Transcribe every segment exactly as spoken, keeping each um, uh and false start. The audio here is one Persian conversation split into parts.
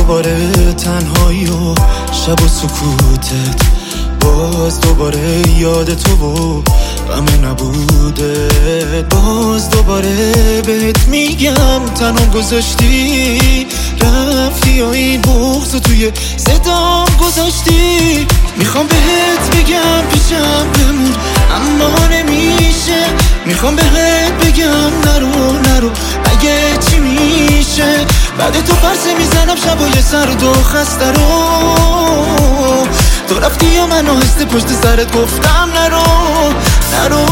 دوباره تنهایی و شب و سکوتت، باز دوباره یاد تو و غم نبوده، باز دوباره بهت میگم تنها گذاشتی، رفتی و این بغض توی صدام گذاشتی. میخوام بهت بگم پیشم بمون اما نمیشه، میخوام بهت بگم نرو نرو اگه چی میشه. بعد تو پرسه میزنم شبای سرد و خسته رو، تو رفتی یا من آهسته پشت سرت گفتم نرو نرو.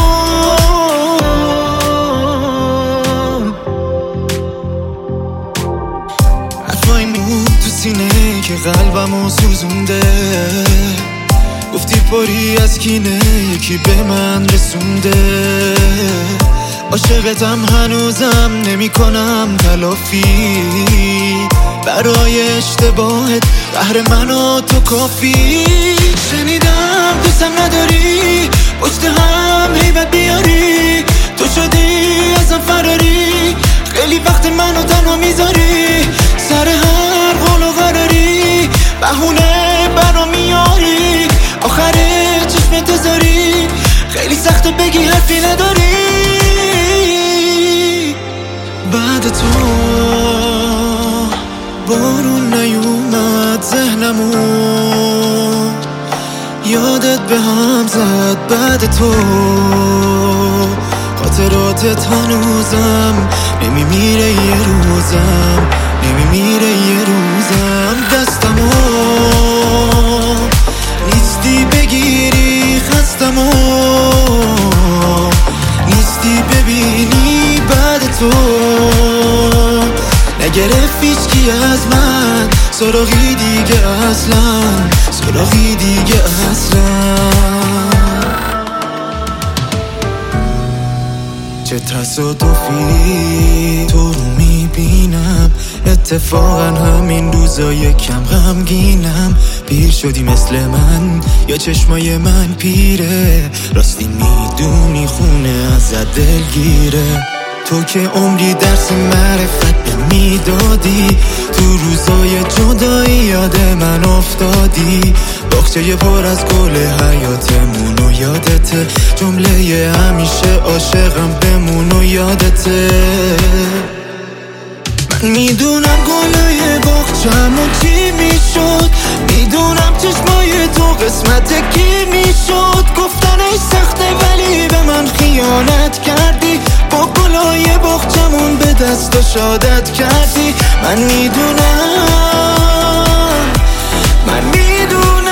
حرفای مون تو سینه که قلبمو سوزونده، گفتی پری از کینه یکی به من رسونده. عاشقتم هنوزم نمی کنم تلافی، برای اشتباهت قهر من و تو کافی. شنیدم دوستم نداری، پشت هم هیبت بیاری، تو شدی ازم فراری، خیلی وقت منو تنها میذاری، سر هر قول و قراری بهونه برا میاری، آخر چشمت تذاری، خیلی سخته بگی حرفی نداری. بعد تو بارون نیومد ذهنمو، یادت به هم زد. بعد تو خاطراتت هنوزم نمیمیره یه روزم، نمیمیره یه روزم. دستمو نیستی بگیری، خستمو نیستی ببینی. بعد تو نگرفت هیچکی از من سراغی دیگه اصلا، سراغی دیگه اصلا. چه تصادفی تو رو میبینم، اتفاقا همین روزا یکم غمگینم. پیر شدی مثل من یا چشمای من پیره، راستی میدونی خونه ازت دلگیره. تو که عمری درس معرفت به میدادی، تو روزای جدایی یاد من افتادی. باغچه پر از گل حیاتمون و یادته، جمله همیشه عاشقم بمون و یادته. من میدونم گلای باغچه‌مون چی میشد، میدونم چشمای تو قسمت کی میشد. گفتنش سخته ولی به من خیانت کردی، با گلای باغچه‌مون به دست و شادت کردی. من میدونم من میدونم